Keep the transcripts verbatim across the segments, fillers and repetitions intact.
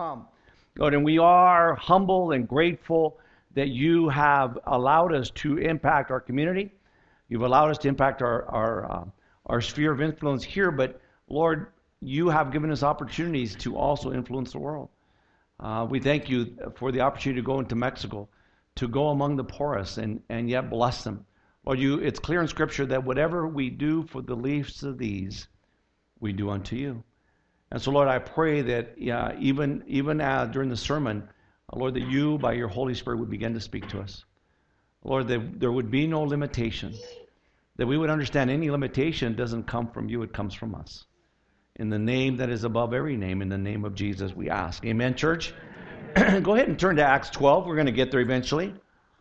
come. Lord, and we are humble and grateful that you have allowed us to impact our community. You've allowed us to impact our our, uh, our sphere of influence here, but Lord, you have given us opportunities to also influence the world. Uh, we thank you for the opportunity to go into Mexico, to go among the poorest and, and yet bless them. Lord, you, it's clear in Scripture that whatever we do for the least of these, we do unto you. And so, Lord, I pray that yeah, even even uh, during the sermon, uh, Lord, that you, by your Holy Spirit, would begin to speak to us. Lord, that there would be no limitation, that we would understand any limitation doesn't come from you, it comes from us. In the name that is above every name, in the name of Jesus, we ask. Amen, church? Go ahead and turn to Acts twelve. We're going to get there eventually.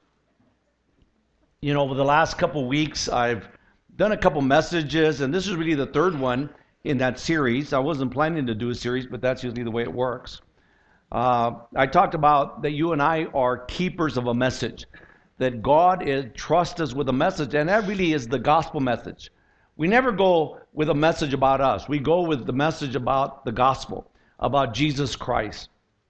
You know, over the last couple weeks, I've done a couple messages, and this is really the third one in that series. I wasn't planning to do a series, but that's usually the way it works. Uh, I talked about that you and I are keepers of a message, that God is, trusts us with a message, and that really is the gospel message. We never go with a message about us. We go with the message about the gospel, about Jesus Christ,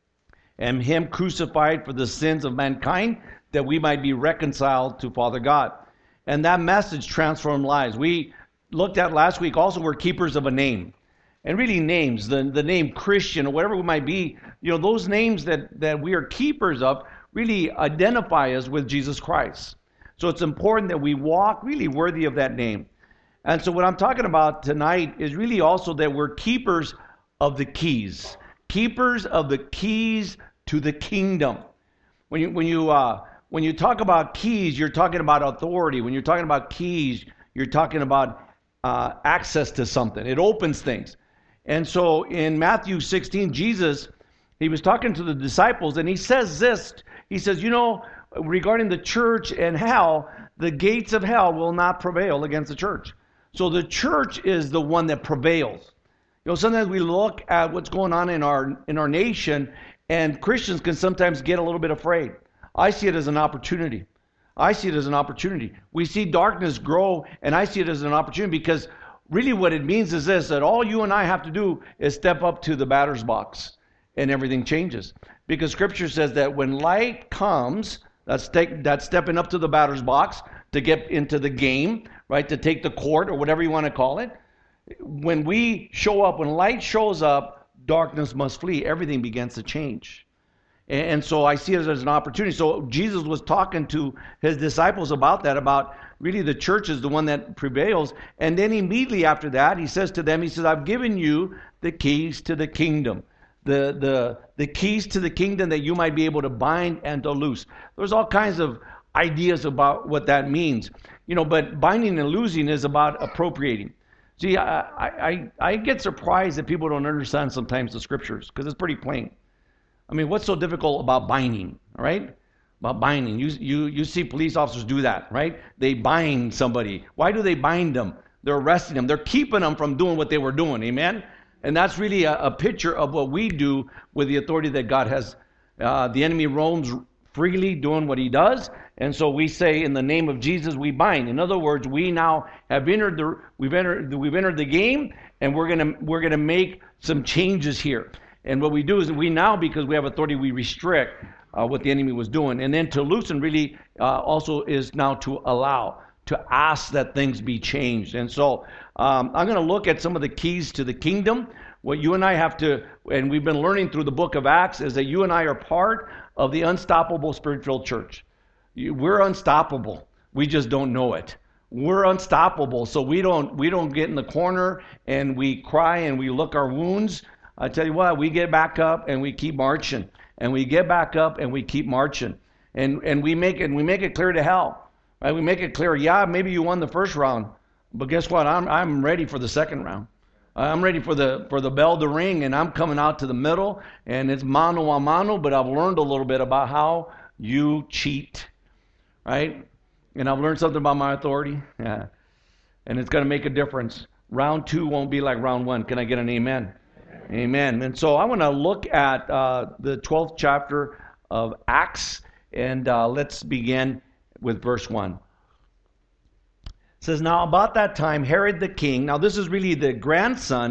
and Him crucified for the sins of mankind, that we might be reconciled to Father God. And that message transformed lives. We looked at last week also, we're keepers of a name. And really names, the, the name Christian or whatever it might be, you know, those names that, that we are keepers of really identify us with Jesus Christ. So it's important that we walk really worthy of that name. And so what I'm talking about tonight is really also that we're keepers of the keys. Keepers of the keys to the kingdom. When you, when you, uh, when you talk about keys, you're talking about authority. When you're talking about keys, you're talking about uh, access to something. It opens things. And so in Matthew sixteen, Jesus, he was talking to the disciples, and he says this. He says, you know, regarding the church and hell, the gates of hell will not prevail against the church. So the church is the one that prevails. You know, sometimes we look at what's going on in our in our nation, and Christians can sometimes get a little bit afraid. I see it as an opportunity. I see it as an opportunity. We see darkness grow, and I see it as an opportunity because really what it means is this, that all you and I have to do is step up to the batter's box, and everything changes. Because Scripture says that when light comes, that's, take, that's stepping up to the batter's box to get into the game, right, to take the court or whatever you want to call it. When we show up, when light shows up, darkness must flee. Everything begins to change. And so I see it as an opportunity. So Jesus was talking to his disciples about that, about really the church is the one that prevails. And then immediately after that, he says to them, he says, I've given you the keys to the kingdom. The, the, the keys to the kingdom that you might be able to bind and to loose. There's all kinds of ideas about what that means. You know, but binding and loosing is about appropriating. See, I, I, I get surprised that people don't understand sometimes the Scriptures, because it's pretty plain. I mean, what's so difficult about binding, all right? About binding. You, you, you see police officers do that, right? They bind somebody. Why do they bind them? They're arresting them. They're keeping them from doing what they were doing, amen? And that's really a, a picture of what we do with the authority that God has. Uh, the enemy roams freely doing what he does. And so we say, in the name of Jesus, we bind. In other words, we now have entered the we've entered we've entered the game, and we're gonna we're gonna make some changes here. And what we do is we now, because we have authority, we restrict uh, what the enemy was doing. And then to loosen really uh, also is now to allow, to ask that things be changed. And so um, I'm going to look at some of the keys to the kingdom. What you and I have to, and we've been learning through the book of Acts, is that you and I are part of the unstoppable Spirit-filled church. We're unstoppable. We just don't know it. We're unstoppable. So we don't we don't get in the corner and we cry and we look our wounds. I tell you what, we get back up and we keep marching, and we get back up and we keep marching, and and we make it we make it clear to hell, right? We make it clear. Yeah, maybe you won the first round, but guess what? I'm I'm ready for the second round. I'm ready for the for the bell to ring, and I'm coming out to the middle, and it's mano a mano. But I've learned a little bit about how you cheat, right? And I've learned something about my authority, yeah, and it's going to make a difference. Round two won't be like round one. Can I get an amen? Amen. And so I want to look at uh, the twelfth chapter of Acts, and uh, let's begin with verse one. It says, now about that time, Herod the king, now this is really the grandson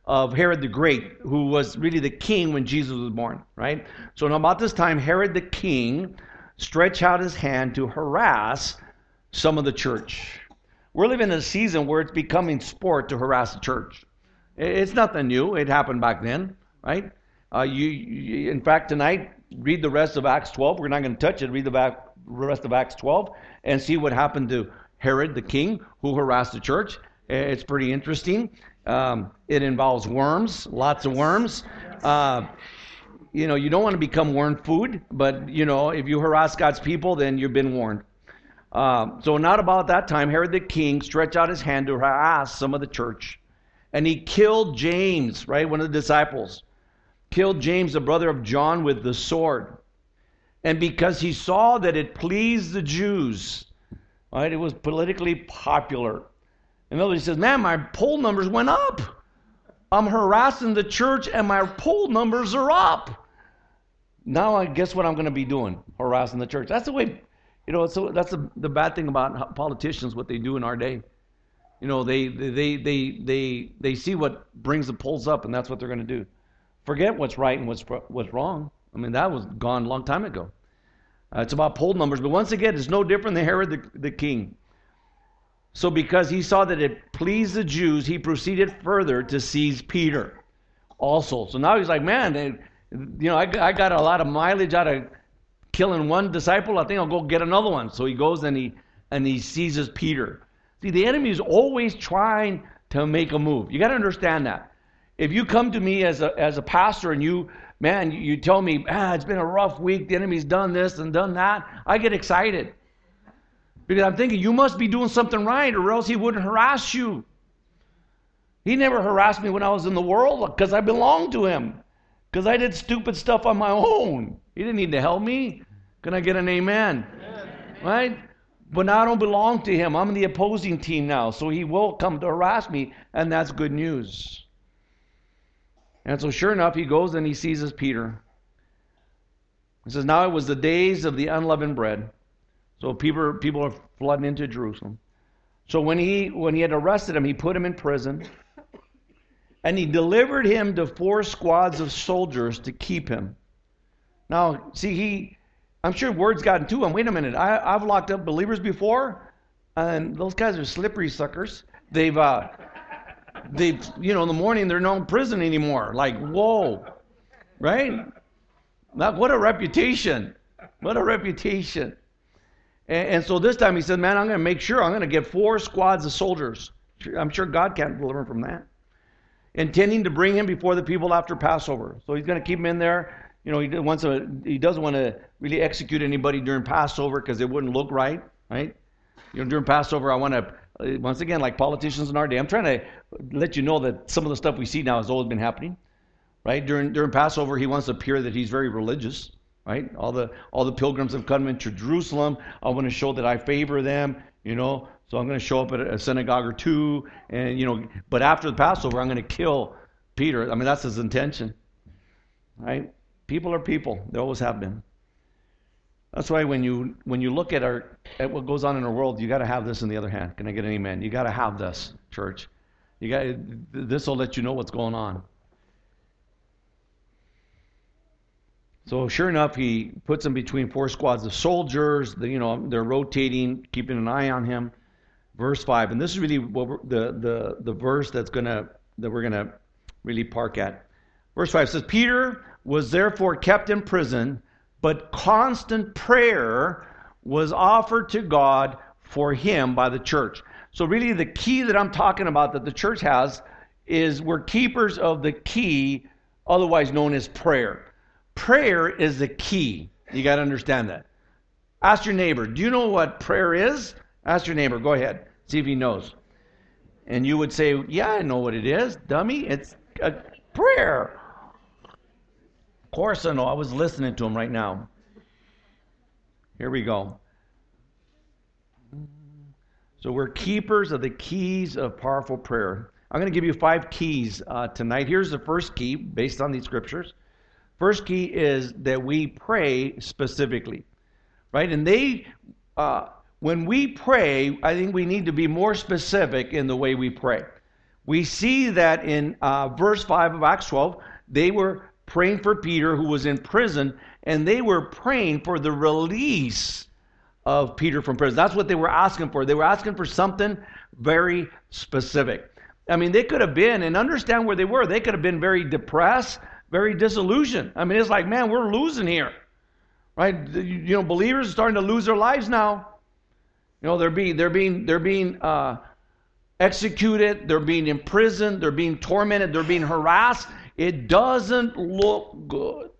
of Herod the Great, who was really the king when Jesus was born, right? So about this time, Herod the king stretched out his hand to harass some of the church. We're living in a season where it's becoming sport to harass the church. It's nothing new. It happened back then, right? Uh, you, you, in fact, tonight, read the rest of Acts twelve. We're not going to touch it. Read the back, rest of Acts twelve and see what happened to Herod the king who harassed the church. It's pretty interesting. Um, it involves worms, lots of worms. Uh, you know, you don't want to become worm food, but, you know, if you harass God's people, then you've been warned. Uh, so not about that time, Herod the king stretched out his hand to harass some of the church. And he killed James, right, one of the disciples. Killed James, the brother of John, with the sword. And because he saw that it pleased the Jews, right, it was politically popular. In other words, he says, man, my poll numbers went up. I'm harassing the church and my poll numbers are up. Now I guess what I'm going to be doing, harassing the church. That's the way, you know, so that's the, the bad thing about politicians, what they do in our day. You know, they they they they they see what brings the polls up, and that's what they're going to do. Forget what's right and what's what's wrong. I mean, that was gone a long time ago. Uh, it's about poll numbers, but once again, it's no different than Herod the, the king. So because he saw that it pleased the Jews, he proceeded further to seize Peter also. So now he's like, man, they, you know, I, I got a lot of mileage out of killing one disciple. I think I'll go get another one. So he goes and he and he seizes Peter. See, the enemy is always trying to make a move. You got to understand that. If you come to me as a as a pastor and you, man, you, you tell me, ah, it's been a rough week, the enemy's done this and done that, I get excited. Because I'm thinking, you must be doing something right or else he wouldn't harass you. He never harassed me when I was in the world because I belonged to him. Because I did stupid stuff on my own. He didn't need to help me. Can I get an amen? Amen. Right? But now I don't belong to him. I'm in the opposing team now. So he will come to harass me, and that's good news. And so sure enough, he goes and he seizes Peter. He says, now it was the days of the unleavened bread. So people, people are flooding into Jerusalem. So when he when he had arrested him, he put him in prison. And he delivered him to four squads of soldiers to keep him. Now, see, he... I'm sure word's gotten to him. Wait a minute. I, I've locked up believers before, and those guys are slippery suckers. They've, uh, they've, you know, in the morning they're not in prison anymore. Like, whoa, right? Now, what a reputation! What a reputation! And, and so this time he said, "Man, I'm going to make sure I'm going to get four squads of soldiers. I'm sure God can't deliver him from that." Intending to bring him before the people after Passover. So he's going to keep him in there. You know, he wants to, he doesn't want to really execute anybody during Passover because it wouldn't look right, right? You know, during Passover, I want to, once again, like politicians in our day, I'm trying to let you know that some of the stuff we see now has always been happening, right? During during Passover, he wants to appear that he's very religious, right? All the all the pilgrims have come into Jerusalem. I want to show that I favor them, you know. So I'm going to show up at a synagogue or two, and you know. But after the Passover, I'm going to kill Peter. I mean, that's his intention, right? People are people. They always have been. That's why when you when you look at our at what goes on in our world, you got to have this in the other hand. Can I get an amen? You got to have this, church. You got this will let you know what's going on. So sure enough, he puts him between four squads of soldiers. The, you know, they're rotating, keeping an eye on him. Verse five, and this is really what we're, the the the verse that's gonna that we're gonna really park at. Verse five says, Peter was therefore kept in prison, but constant prayer was offered to God for him by the church. So really the key that I'm talking about that the church has is we're keepers of the key, otherwise known as prayer. Prayer is the key. You got to understand that. Ask your neighbor, do you know what prayer is? Ask your neighbor. Go ahead. See if he knows. And you would say, yeah, I know what it is, dummy. It's a prayer. Of course I know. I was listening to him right now. Here we go. So we're keepers of the keys of powerful prayer. I'm going to give you five keys uh, tonight. Here's the first key based on these scriptures. First key is that we pray specifically, right? And they, uh, when we pray, I think we need to be more specific in the way we pray. We see that in uh, verse five of Acts twelve, they were praying for Peter, who was in prison, and they were praying for the release of Peter from prison. That's what they were asking for. They were asking for something very specific. I mean, they could have been, and understand where they were, they could have been very depressed, very disillusioned. I mean, it's like, man, we're losing here, right? You know, believers are starting to lose their lives now. You know, they're being, they're being, they're being uh, executed, they're being imprisoned, they're being tormented, they're being harassed. It doesn't look good.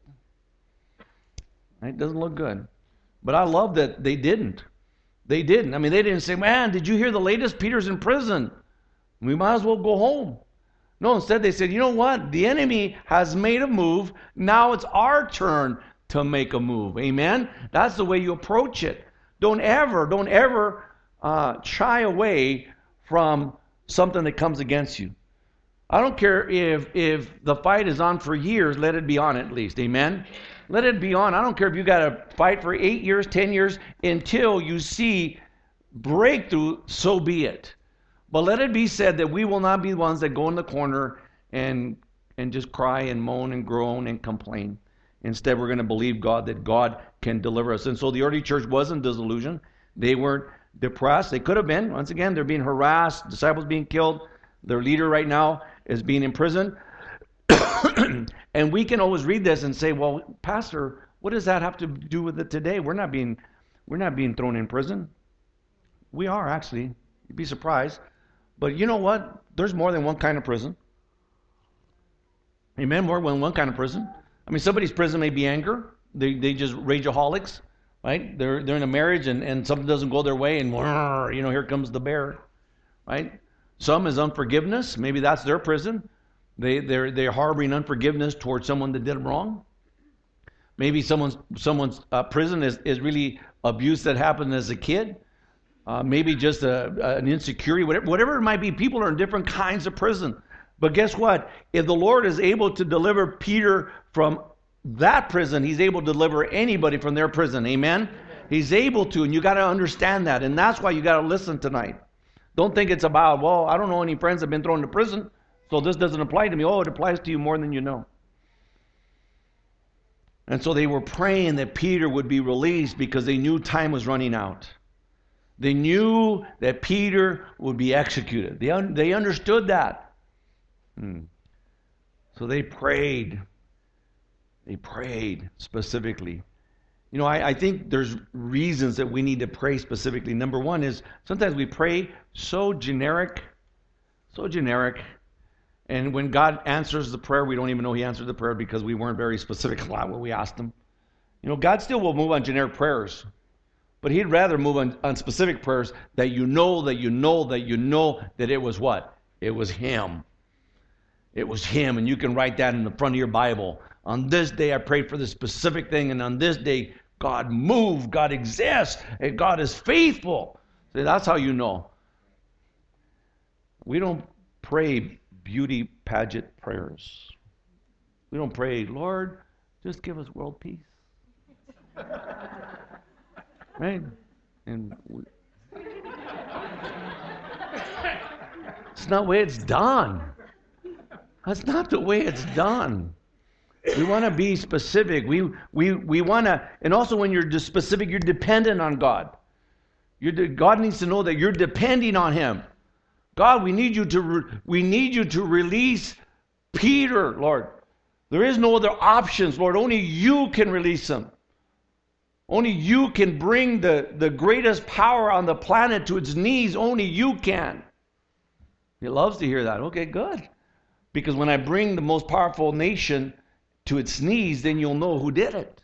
It doesn't look good. But I love that they didn't. They didn't. I mean, they didn't say, man, did you hear the latest? Peter's in prison. We might as well go home. No, instead they said, you know what? The enemy has made a move. Now it's our turn to make a move. Amen? That's the way you approach it. Don't ever, don't ever uh, shy away from something that comes against you. I don't care if if the fight is on for years, let it be on at least. Amen? Let it be on. I don't care if you got to fight for eight years, ten years, until you see breakthrough, so be it. But let it be said that we will not be the ones that go in the corner and and just cry and moan and groan and complain. Instead, we're going to believe God, that God can deliver us. And so the early church wasn't disillusioned. They weren't depressed. They could have been. Once again, they're being harassed, disciples being killed. Their leader right now is being imprisoned. And we can always read this and say, well, Pastor, what does that have to do with it today? We're not being, we're not being thrown in prison. We are, actually. You'd be surprised. But you know what? There's more than one kind of prison. Amen? More than one kind of prison. I mean, somebody's prison may be anger. They they just rageaholics, right? They're they're in a marriage and, and something doesn't go their way and, you know, here comes the bear, right? Some is unforgiveness. Maybe that's their prison. They, they're, they're harboring unforgiveness towards someone that did them wrong. Maybe someone's someone's uh, prison is, is really abuse that happened as a kid. Uh, maybe just a, an insecurity, whatever, whatever it might be. People are in different kinds of prison. But guess what? If the Lord is able to deliver Peter from that prison, he's able to deliver anybody from their prison. Amen? Amen. He's able to, and you got to understand that. And that's why you got to listen tonight. Don't think it's about, well, I don't know any friends that have been thrown into prison, so this doesn't apply to me. Oh, it applies to you more than you know. And so they were praying that Peter would be released because they knew time was running out. They knew that Peter would be executed. They, un- they understood that. Hmm. So they prayed. They prayed specifically. You know, I, I think there's reasons that we need to pray specifically. Number one is sometimes we pray so generic, so generic. And when God answers the prayer, we don't even know he answered the prayer because we weren't very specific about what we asked him. You know, God still will move on generic prayers. But he'd rather move on, on specific prayers that you know, that you know, that you know that it was what? It was him. It was him. And you can write that in the front of your Bible. On this day, I prayed for this specific thing. And on this day, God moved. God exists. And God is faithful. See, that's how you know. We don't pray beauty pageant prayers. We don't pray, Lord, just give us world peace. Right? And we, it's not the way it's done. That's not the way it's done. We want to be specific. We we we want to, and also when you're just specific, you're dependent on God. You're de, God needs to know that you're depending on him. God, we need you to re, we need you to release Peter, Lord. There is no other options, Lord. Only you can release him. Only you can bring the, the greatest power on the planet to its knees. Only you can. He loves to hear that. Okay, good. Because when I bring the most powerful nation to its knees, then you'll know who did it.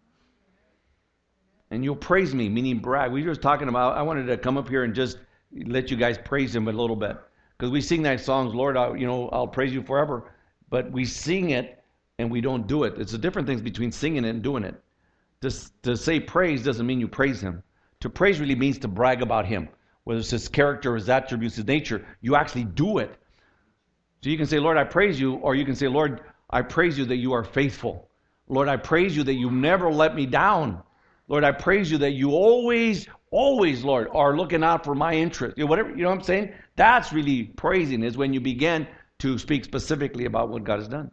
And you'll praise me, meaning brag. We were just talking about, I wanted to come up here and just let you guys praise him a little bit. Because we sing that song, Lord, I, you know, I'll praise you forever. But we sing it and we don't do it. It's the different things between singing it and doing it. To, to say praise doesn't mean you praise him. To praise really means to brag about him. Whether it's his character, his attributes, his nature, you actually do it. So you can say, Lord, I praise you, or you can say, Lord, I praise you that you are faithful. Lord, I praise you that you never let me down. Lord, I praise you that you always, always, Lord, are looking out for my interest. You know, whatever, you know what I'm saying? That's really praising, is when you begin to speak specifically about what God has done.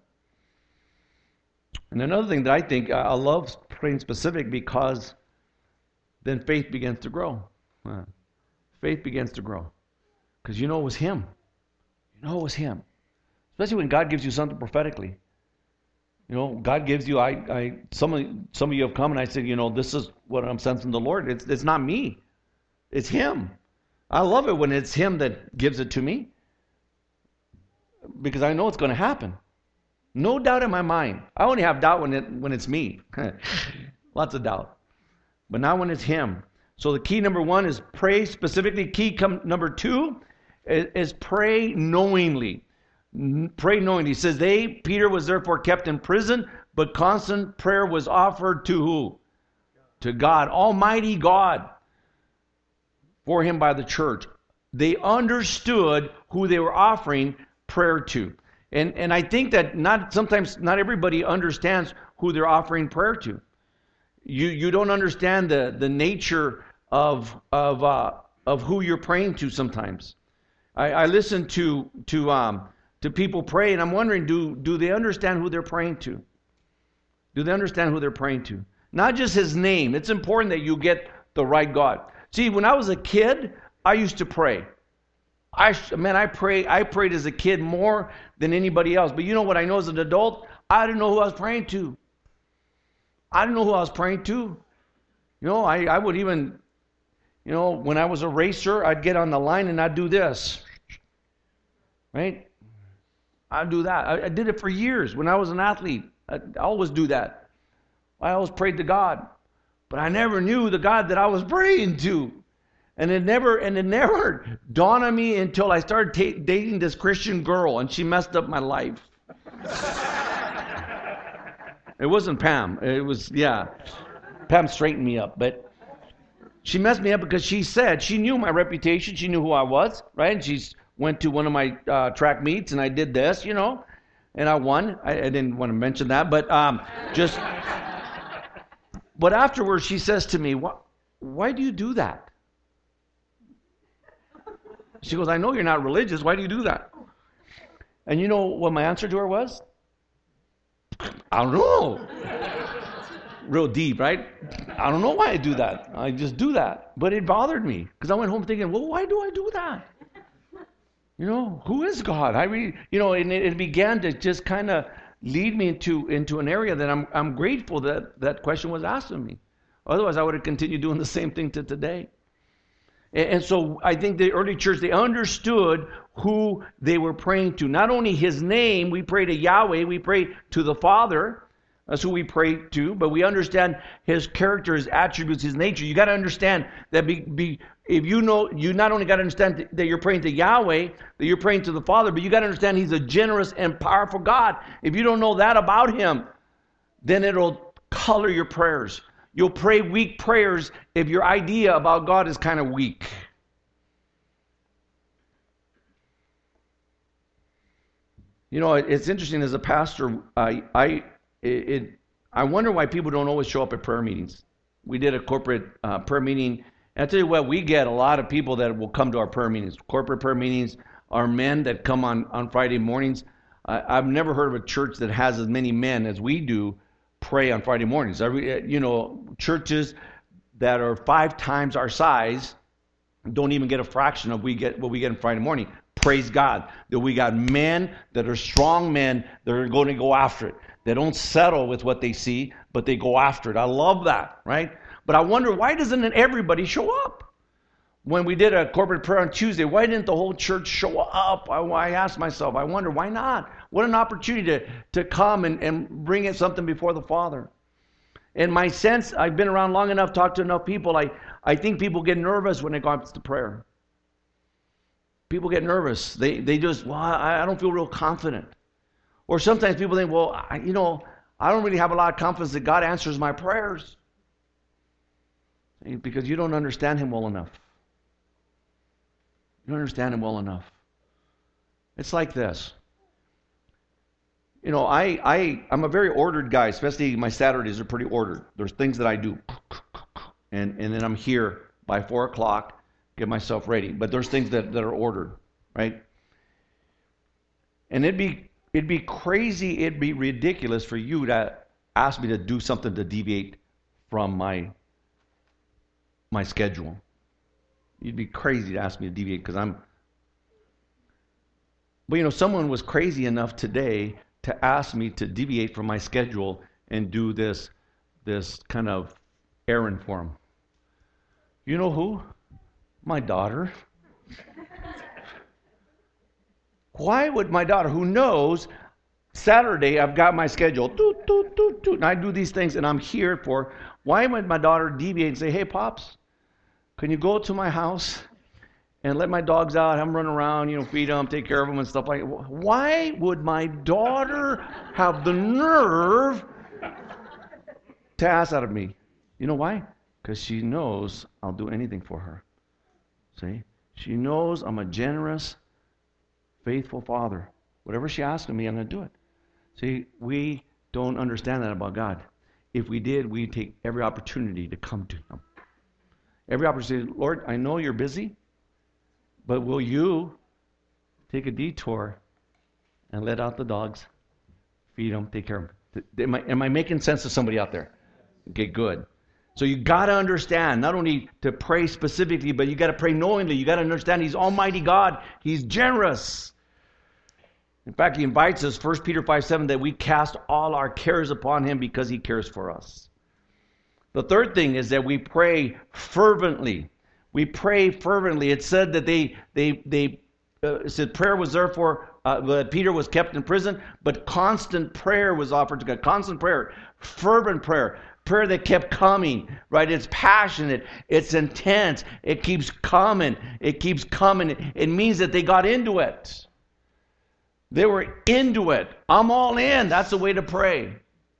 And another thing that I think, I love praying specific, because then faith begins to grow. Uh, faith begins to grow. Because you know it was him. You know it was him. Especially when God gives you something prophetically. You know, God gives you, I, I, some of, some of you have come and I said, you know, this is what I'm sensing the Lord. It's, it's not me. It's him. I love it when it's him that gives it to me, because I know it's going to happen. No doubt in my mind. I only have doubt when it, when it's me. Lots of doubt. But not when it's him. So the key number one is pray specifically. Key come, number two is, is pray knowingly. Pray knowingly. He says, they, Peter was therefore kept in prison, but constant prayer was offered to who? To God, Almighty God, for him by the church. They understood who they were offering prayer to. And and I think that not sometimes not everybody understands who they're offering prayer to. You you don't understand the, the nature of of uh, of who you're praying to sometimes. I, I listen to to um to people pray, and I'm wondering, do do they understand who they're praying to? Do they understand who they're praying to? Not just his name. It's important that you get the right God. See, when I was a kid, I used to pray. I man, I pray. I prayed as a kid more than anybody else. But you know what I know as an adult? I didn't know who I was praying to. I didn't know who I was praying to. You know, I, I would even, you know, when I was a racer, I'd get on the line and I'd do this. Right? I'd do that. I, I did it for years. When I was an athlete, I, I always do that. I always prayed to God. But I never knew the God that I was praying to. And it never and it never dawned on me until I started ta- dating this Christian girl, and she messed up my life. It wasn't Pam. It was, yeah. Pam straightened me up, but she messed me up because she said, she knew my reputation, she knew who I was, right? And she went to one of my uh, track meets, and I did this, you know, and I won. I, I didn't want to mention that, but um, just, but afterwards she says to me, why, why do you do that? She goes, I know you're not religious. Why do you do that? And you know what my answer to her was? I don't know. Real deep, right? I don't know why I do that. I just do that. But it bothered me because I went home thinking, well, why do I do that? You know, who is God? I really, you know, and it, it began to just kind of lead me into into an area that I'm I'm grateful that that question was asked of me. Otherwise, I would have continued doing the same thing to today. And so I think the early church, they understood who they were praying to. Not only his name, we pray to Yahweh, we pray to the Father. That's who we pray to. But we understand his character, his attributes, his nature. You got to understand that be, be, if you know, you not only got to understand that you're praying to Yahweh, that you're praying to the Father, but you got to understand he's a generous and powerful God. If you don't know that about him, then it'll color your prayers. You'll pray weak prayers if your idea about God is kind of weak. You know, it's interesting as a pastor, I I it, I wonder why people don't always show up at prayer meetings. We did a corporate uh, prayer meeting, and I tell you what, we get a lot of people that will come to our prayer meetings. Corporate prayer meetings are men that come on, on Friday mornings. I, I've never heard of a church that has as many men as we do pray on Friday mornings. Every, you know, churches that are five times our size don't even get a fraction of we get what we get on Friday morning. Praise God that we got men that are strong men that are going to go after it. They don't settle with what they see, but they go after it. I love that, right? But I wonder, why doesn't everybody show up? When we did a corporate prayer on Tuesday, why didn't the whole church show up? I, I asked myself, I wonder, why not? What an opportunity to, to come and, and bring in something before the Father. In my sense, I've been around long enough, talked to enough people, I, I think people get nervous when it comes to prayer. People get nervous. They they just, well, I, I don't feel real confident. Or sometimes people think, well, I, you know, I don't really have a lot of confidence that God answers my prayers. Because you don't understand him well enough. You don't understand him well enough. It's like this. You know, I, I, I'm a very ordered guy, especially my Saturdays are pretty ordered. There's things that I do. And, and then I'm here by four o'clock, get myself ready. But there's things that, that are ordered, right? And it'd be, it'd be crazy, it'd be ridiculous for you to ask me to do something to deviate from my, my schedule. You'd be crazy to ask me to deviate because I'm... But you know, someone was crazy enough today to ask me to deviate from my schedule and do this, this kind of errand for him. You know who? My daughter. Why would my daughter, who knows Saturday I've got my schedule, doot, doot, doot, doot, and I do these things and I'm here for, why would my daughter deviate and say, hey, Pops, can you go to my house and let my dogs out, have them run around, you know, feed them, take care of them and stuff like that? Why would my daughter have the nerve to ask that of me? You know why? Because she knows I'll do anything for her. See? She knows I'm a generous, faithful father. Whatever she asks of me, I'm going to do it. See, we don't understand that about God. If we did, we'd take every opportunity to come to Him. Every opportunity. Lord, I know you're busy, but will you take a detour and let out the dogs, feed them, take care of them? Am I, am I making sense to somebody out there? Okay, good. So you got to understand, not only to pray specifically, but you got to pray knowingly. You got to understand He's Almighty God. He's generous. In fact, He invites us, First Peter five seven, that we cast all our cares upon Him because He cares for us. The third thing is that we pray fervently. We pray fervently. It said that they, they, they uh, it said prayer was therefore, uh, Peter was kept in prison, but constant prayer was offered to God. Constant prayer, fervent prayer. Prayer that kept coming, right? It's passionate. It's intense. It keeps coming. It keeps coming. It means that they got into it. They were into it. I'm all in. That's the way to pray.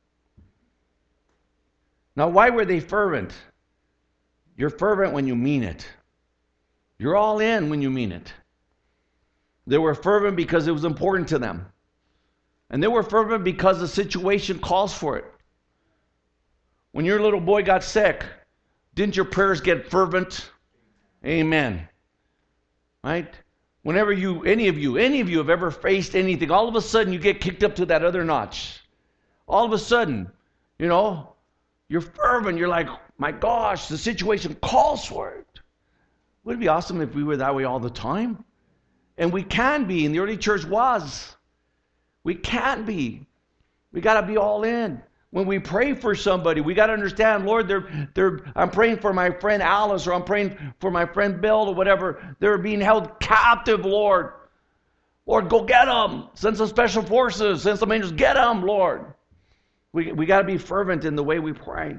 Now, why were they fervent? You're fervent when you mean it. You're all in when you mean it. They were fervent because it was important to them. And they were fervent because the situation calls for it. When your little boy got sick, didn't your prayers get fervent? Amen. Right? Whenever you, any of you, any of you have ever faced anything, all of a sudden you get kicked up to that other notch. All of a sudden, you know, you're fervent. You're like, my gosh, the situation calls for it. Wouldn't it be awesome if we were that way all the time? And we can be, and the early church was. We can be. We got to be all in. When we pray for somebody, we got to understand, Lord, they're, they're, I'm praying for my friend Alice, or I'm praying for my friend Bill, or whatever. They're being held captive, Lord. Lord, go get them. Send some special forces. Send some angels. Get them, Lord. We, we got to be fervent in the way we pray.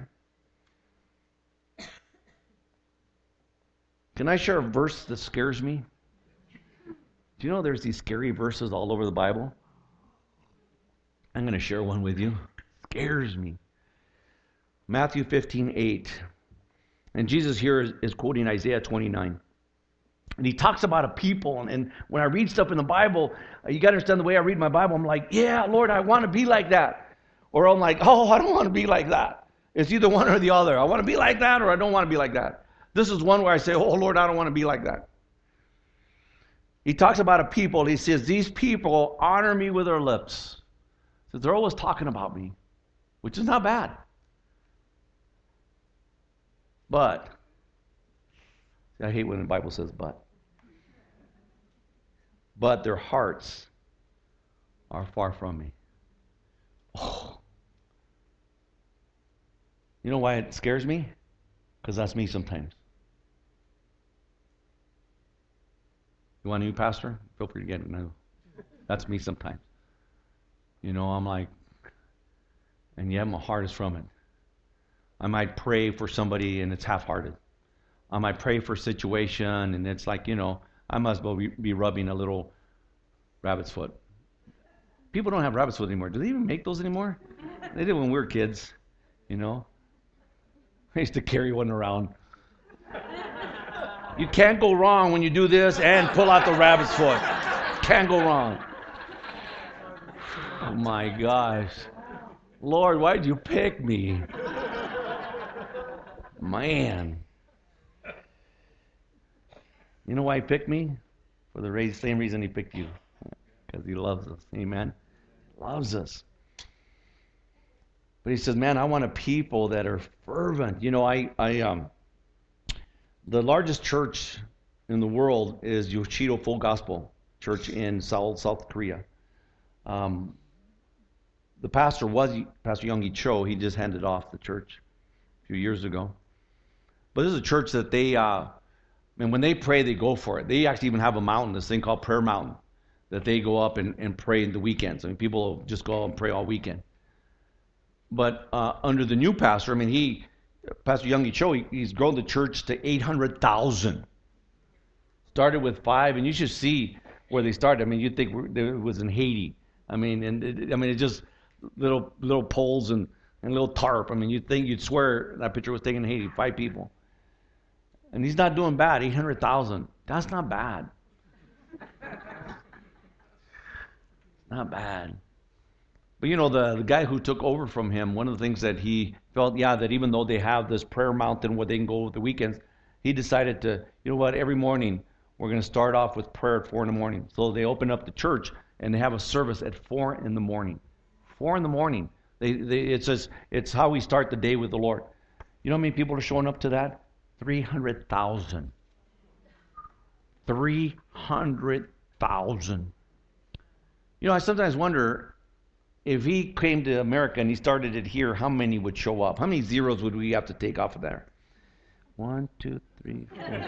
Can I share a verse that scares me? Do you know there's these scary verses all over the Bible? I'm going to share one with you. Scares me. Matthew fifteen eight. And Jesus here is, is quoting Isaiah twenty-nine. And he talks about a people. And, and when I read stuff in the Bible, you got to understand the way I read my Bible. I'm like, yeah, Lord, I want to be like that. Or I'm like, oh, I don't want to be like that. It's either one or the other. I want to be like that or I don't want to be like that. This is one where I say, oh, Lord, I don't want to be like that. He talks about a people. He says, these people honor me with their lips. So they're always talking about me, which is not bad. But, I hate when the Bible says but. But their hearts are far from me. Oh. You know why it scares me? Because that's me sometimes. You want a new pastor? Feel free to get it now. That's me sometimes. You know, I'm like, and yet my heart is from it. I might pray for somebody and it's half-hearted. I might pray for a situation and it's like, you know, I must well be, be rubbing a little rabbit's foot. People don't have rabbit's foot anymore. Do they even make those anymore? They did when we were kids, you know. I used to carry one around. You can't go wrong when you do this and pull out the rabbit's foot. Can't go wrong. Oh my gosh. Lord, why did you pick me? Man. You know why he picked me? For the same reason he picked you. Because he loves us. Amen. Loves us. But he says, man, I want a people that are fervent. You know, I, I um, the largest church in the world is Yoshido Full Gospel Church in Seoul, South Korea. Um, the pastor was Pastor Youngie Cho. He just handed off the church a few years ago. But this is a church that they, uh, and when they pray, they go for it. They actually even have a mountain, this thing called Prayer Mountain, that they go up and, and pray in the weekends. I mean, people just go and pray all weekend. But uh, under the new pastor, I mean, he, Pastor Youngie Cho, he, he's grown the church to eight hundred thousand. Started with five, and you should see where they started. I mean, you'd think it was in Haiti. I mean, and it, I mean, it's just little little poles and, and little tarp. I mean, you'd think, you'd swear that picture was taken in Haiti, five people. And he's not doing bad, eight hundred thousand. That's not bad. Not bad. But you know, the, the guy who took over from him, one of the things that he felt, yeah, that even though they have this prayer mountain where they can go over the weekends, he decided to, you know what, every morning we're going to start off with prayer at four in the morning. So they open up the church and they have a service at four in the morning. Four in the morning. They, they, it's just, it's how we start the day with the Lord. You know how many people are showing up to that? three hundred thousand. three hundred thousand. You know, I sometimes wonder, if he came to America and he started it here, how many would show up? How many zeros would we have to take off of there? One, two, three, four.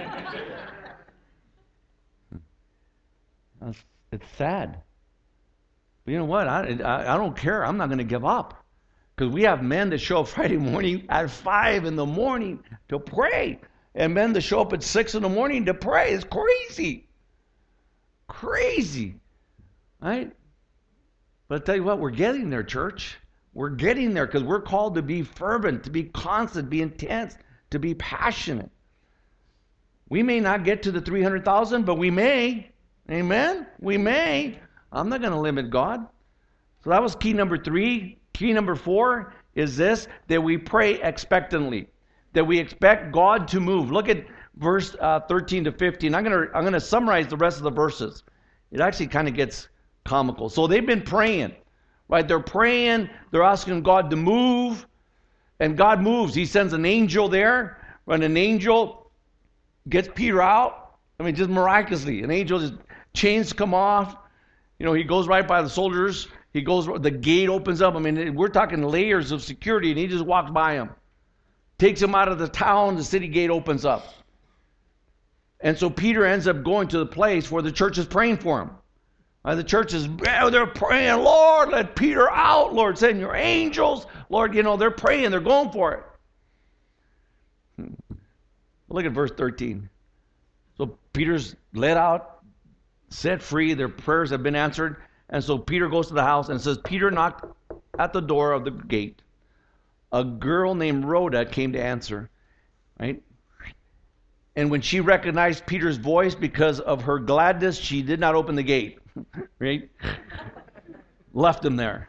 That's, it's sad. But you know what? I, I, I don't care. I'm not going to give up. Because we have men that show up Friday morning at five in the morning to pray. And men that show up at six in the morning to pray. It's crazy. Crazy. Right? But I tell you what, we're getting there, church. We're getting there because we're called to be fervent, to be constant, be intense, to be passionate. We may not get to the three hundred thousand, but we may. Amen? We may. I'm not going to limit God. So that was key number three. Key number four is this, that we pray expectantly, that we expect God to move. Look at verse uh, thirteen to fifteen. I'm going to I'm going to summarize the rest of the verses. It actually kind of gets comical. So they've been praying, right? They're praying. They're asking God to move, and God moves. He sends an angel there, and an angel gets Peter out. I mean, just miraculously, an angel, just chains come off. You know, he goes right by the soldiers. He goes, the gate opens up. I mean, we're talking layers of security, and he just walks by him. Takes him out of the town, the city gate opens up. And so Peter ends up going to the place where the church is praying for him. Uh, the church is, they're praying, Lord, let Peter out. Lord, send your angels. Lord, you know, they're praying, they're going for it. Hmm. Look at verse thirteen. So Peter's let out, set free, their prayers have been answered. And so Peter goes to the house and says, Peter knocked at the door of the gate. A girl named Rhoda came to answer, right? And when she recognized Peter's voice, because of her gladness, she did not open the gate, right? Left him there.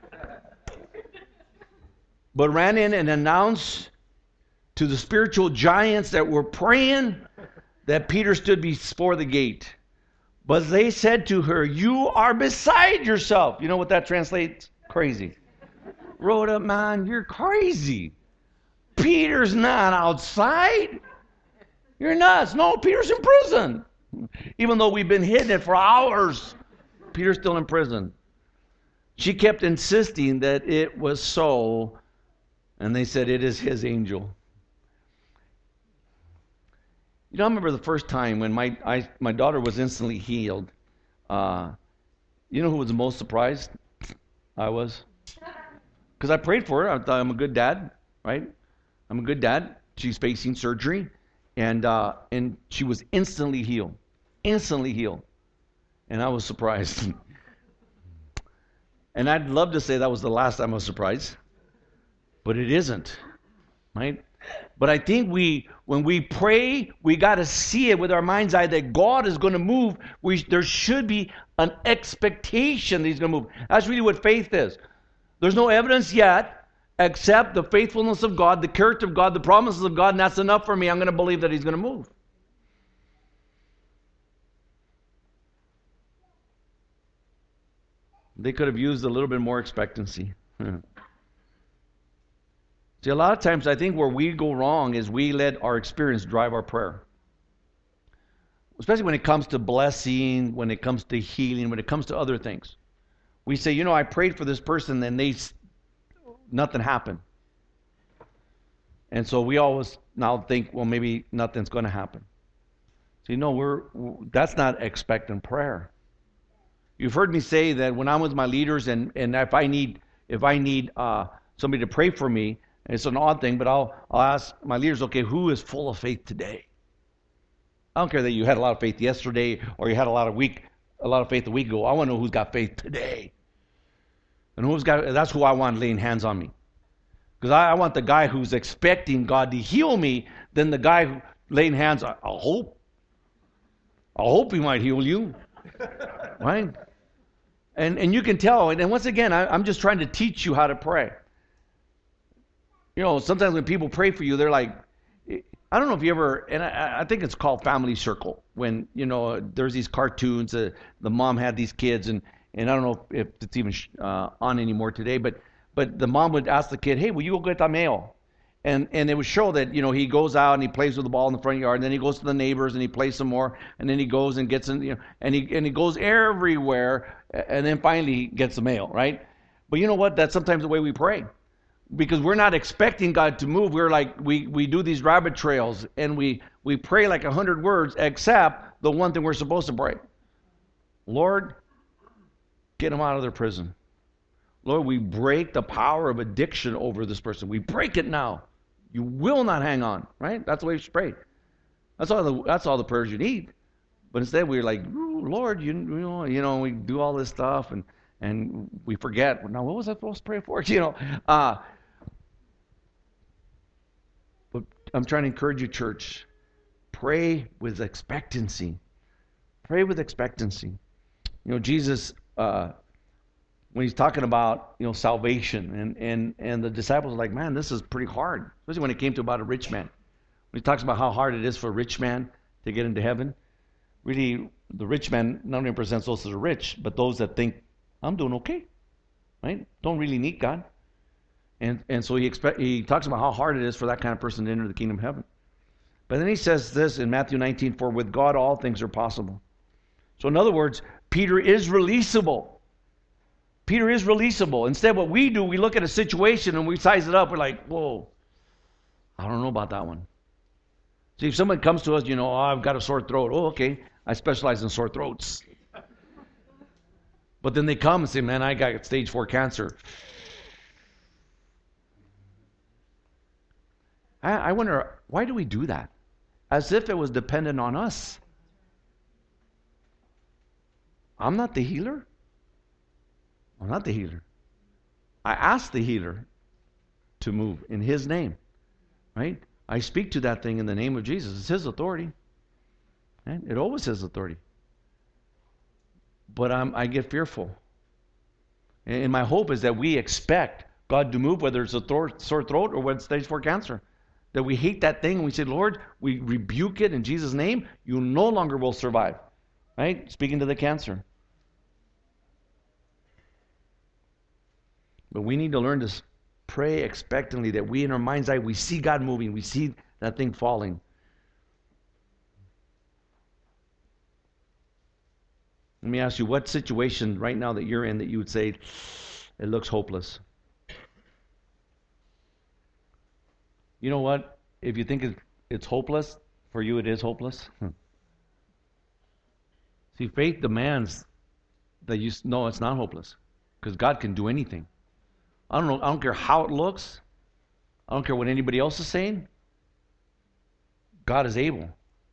But ran in and announced to the spiritual giants that were praying that Peter stood before the gate. But they said to her, you are beside yourself. You know what that translates? Crazy. Rhoda, man, you're crazy. Peter's not outside. You're nuts. No, Peter's in prison. Even though we've been hitting it for hours, Peter's still in prison. She kept insisting that it was so, and they said it is his angel. You know, I remember the first time when my I, my daughter was instantly healed. Uh, you know who was the most surprised? I was. Because I prayed for her. I thought I'm a good dad, right? I'm a good dad. She's facing surgery. And uh, and she was instantly healed. Instantly healed. And I was surprised. And I'd love to say that was the last time I was surprised. But it isn't, right? But I think we, when we pray, we got to see it with our mind's eye that God is going to move. We, there should be an expectation that he's going to move. That's really what faith is. There's no evidence yet, accept the faithfulness of God, the character of God, the promises of God, and that's enough for me. I'm going to believe that He's going to move. They could have used a little bit more expectancy. See, a lot of times I think where we go wrong is we let our experience drive our prayer. Especially when it comes to blessing, when it comes to healing, when it comes to other things. We say, you know, I prayed for this person and they nothing happened. And so we always now think, well, maybe nothing's going to happen. So, you know, we're that's not expectant prayer. You've heard me say that when I'm with my leaders and, and if I need if I need uh, somebody to pray for me, and it's an odd thing, but I'll I'll ask my leaders, okay, who is full of faith today? I don't care that you had a lot of faith yesterday or you had a lot of week a lot of faith a week ago. I want to know who's got faith today. And who's got that's who I want laying hands on me. Because I, I want the guy who's expecting God to heal me than the guy who laying hands. I, I hope. I hope He might heal you. Right? And and you can tell, and, and once again, I, I'm just trying to teach you how to pray. You know, sometimes when people pray for you, they're like, I don't know if you ever, and I, I think it's called Family Circle, when, you know, there's these cartoons, uh, the mom had these kids, and, and I don't know if it's even uh, on anymore today, but but the mom would ask the kid, hey, will you go get the mail? And and it would show that, you know, he goes out and he plays with the ball in the front yard, and then he goes to the neighbors and he plays some more, and then he goes and gets in, you know, and he and he goes everywhere, and then finally he gets the mail, right? But you know what? That's sometimes the way we pray, because we're not expecting God to move. We're like we we do these rabbit trails, and we we pray like a hundred words, except the one thing we're supposed to pray. Lord, get them out of their prison. Lord, we break the power of addiction over this person. We break it now. You will not hang on, right? That's the way you should pray. That's all the that's all the prayers you need. But instead we're like, Lord, you, you know, you know, we do all this stuff and and we forget. Now, what was I supposed to pray for? You know, uh, but I'm trying to encourage you, church. Pray with expectancy. Pray with expectancy. You know, Jesus, uh, when he's talking about, you know, salvation, and, and, and the disciples are like, man, this is pretty hard. Especially when it came to about a rich man. When he talks about how hard it is for a rich man to get into heaven. Really, the rich man not only represents those that are rich, but those that think, I'm doing okay. Right? Don't really need God. And and so he expect, he talks about how hard it is for that kind of person to enter the kingdom of heaven. But then he says this in Matthew nineteen, for with God all things are possible. So in other words, Peter is releasable. Peter is releasable. Instead, what we do, we look at a situation and we size it up. We're like, whoa, I don't know about that one. See, if someone comes to us, you know, oh, I've got a sore throat. Oh, okay. I specialize in sore throats. But then they come and say, man, I got stage four cancer. I, I wonder, why do we do that? As if it was dependent on us. I'm not the healer. I'm not the healer. I asked the healer to move in His name. Right? I speak to that thing in the name of Jesus. It's His authority. Right? It always His authority. But I'm, I get fearful. And my hope is that we expect God to move, whether it's a thor- sore throat or whether it's stage four cancer. That we hate that thing and we say, Lord, we rebuke it in Jesus' name. You no longer will survive. Right? Speaking to the cancer. But we need to learn to pray expectantly, that we in our mind's eye, we see God moving. We see that thing falling. Let me ask you, what situation right now that you're in that you would say, it looks hopeless? You know what? If you think it's hopeless, for you it is hopeless. See, faith demands that you know it's not hopeless, because God can do anything. I don't know. I don't care how it looks. I don't care what anybody else is saying. God is able.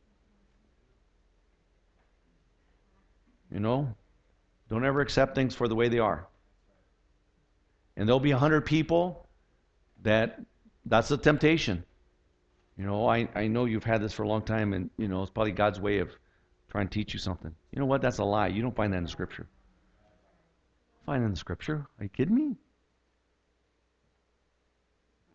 You know, don't ever accept things for the way they are. And there'll be a hundred people that that's a temptation. You know, I, I know you've had this for a long time, and you know it's probably God's way of trying to teach you something. You know what? That's a lie. You don't find that in the Scripture. Find it in the Scripture? Are you kidding me?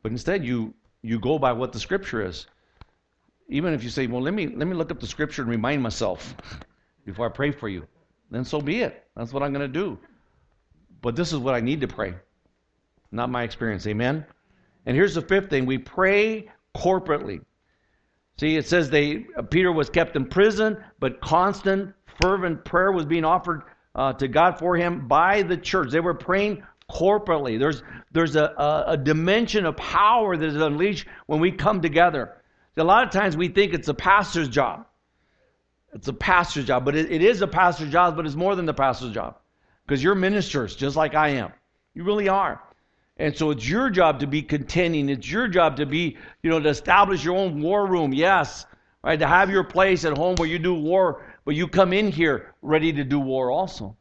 But instead, you you go by what the Scripture is. Even if you say, well, let me let me look up the Scripture and remind myself before I pray for you, then so be it. That's what I'm going to do. But this is what I need to pray, not my experience. Amen? And here's the fifth thing. We pray corporately. See, it says they Peter was kept in prison, but constant, fervent prayer was being offered uh, to God for him by the church. They were praying corporately. There's there's a, a, a dimension of power that is unleashed when we come together. A lot of times we think it's a pastor's job. It's a pastor's job, but it, it is a pastor's job, but it's more than the pastor's job. Because you're ministers, just like I am. You really are. And so it's your job to be contending. It's your job to be, you know, to establish your own war room. Yes, right, to have your place at home where you do war, but you come in here ready to do war also.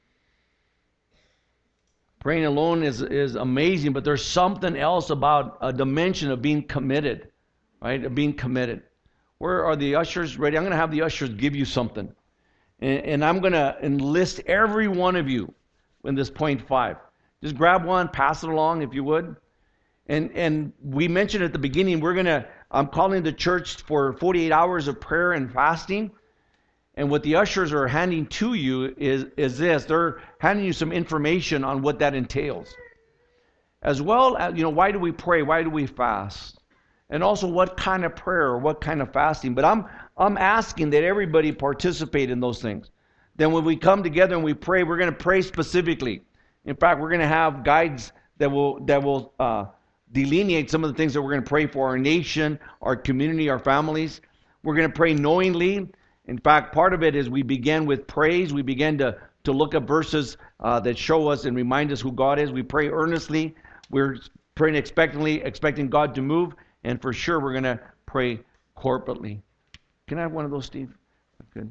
Praying alone is, is amazing, but there's something else about a dimension of being committed, right, of being committed. Where are the ushers ready? I'm going to have the ushers give you something. And, and I'm going to enlist every one of you in this point five. Just grab one, pass it along if you would. And and we mentioned at the beginning, we're going to, I'm calling the church for forty-eight hours of prayer and fasting. And what the ushers are handing to you is, is this. They're handing you some information on what that entails. As well as, you know, why do we pray? Why do we fast? And also what kind of prayer or what kind of fasting. But I'm I'm asking that everybody participate in those things. Then when we come together and we pray, we're going to pray specifically. In fact, we're going to have guides that will that will uh, delineate some of the things that we're going to pray for our nation, our community, our families. We're going to pray knowingly. In fact, part of it is we begin with praise. We begin to, to look at verses uh, that show us and remind us who God is. We pray earnestly. We're praying expectantly, expecting God to move. And for sure, we're going to pray corporately. Can I have one of those, Steve? Good.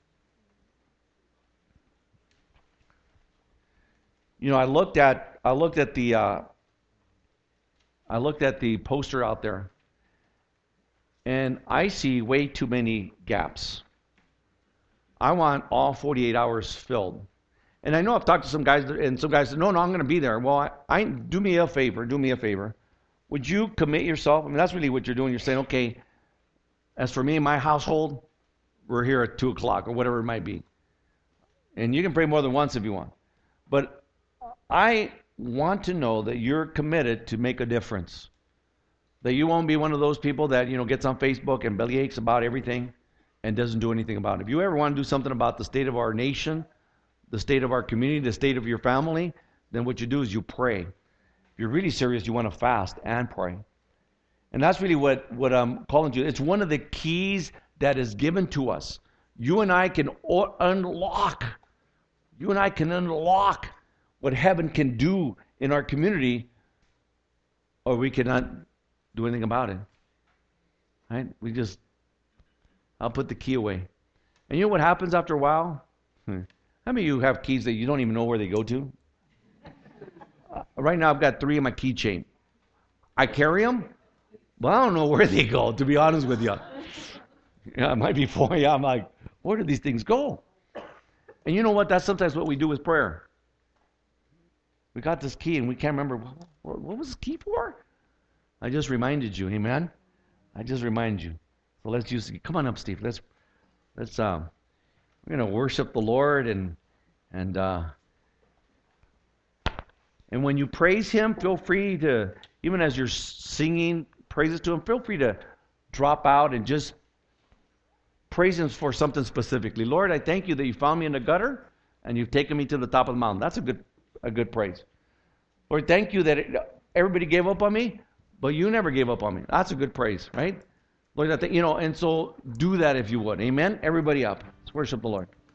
You know, I looked at I looked at the uh, I looked at the poster out there, and I see way too many gaps. I want all forty-eight hours filled. And I know I've talked to some guys, and some guys said, no, no, I'm going to be there. Well, I, I do me a favor, do me a favor. Would you commit yourself? I mean, that's really what you're doing. You're saying, okay, as for me and my household, we're here at two o'clock or whatever it might be. And you can pray more than once if you want. But I want to know that you're committed to make a difference. That you won't be one of those people that, you know, gets on Facebook and bellyaches about everything and doesn't do anything about it. If you ever want to do something about the state of our nation, the state of our community, the state of your family, then what you do is you pray. If you're really serious, you want to fast and pray. And that's really what, what I'm calling to. It's one of the keys that is given to us. You and I can unlock, you and I can unlock what heaven can do in our community, or we cannot do anything about it. Right? We just, I'll put the key away. And you know what happens after a while? Hmm. How many of you have keys that you don't even know where they go to? Uh, right now I've got three in my keychain. I carry them, but I don't know where they go, to be honest with you. Yeah, it might be four. Yeah, I'm like, where do these things go? And you know what? That's sometimes what we do with prayer. We got this key and we can't remember, what, what was this key for? I just reminded you, amen? I just reminded you. So let's use it. Come on up, Steve. Let's, let's, um, we're going to worship the Lord, and, and, uh, and when you praise Him, feel free to, even as you're singing praises to Him, feel free to drop out and just praise Him for something specifically. Lord, I thank you that you found me in the gutter and you've taken me to the top of the mountain. That's a good, a good praise. Lord, thank you that it, everybody gave up on me, but you never gave up on me. That's a good praise, right? Lord, I think, you know, and so do that if you would. Amen? Everybody up. Let's worship the Lord.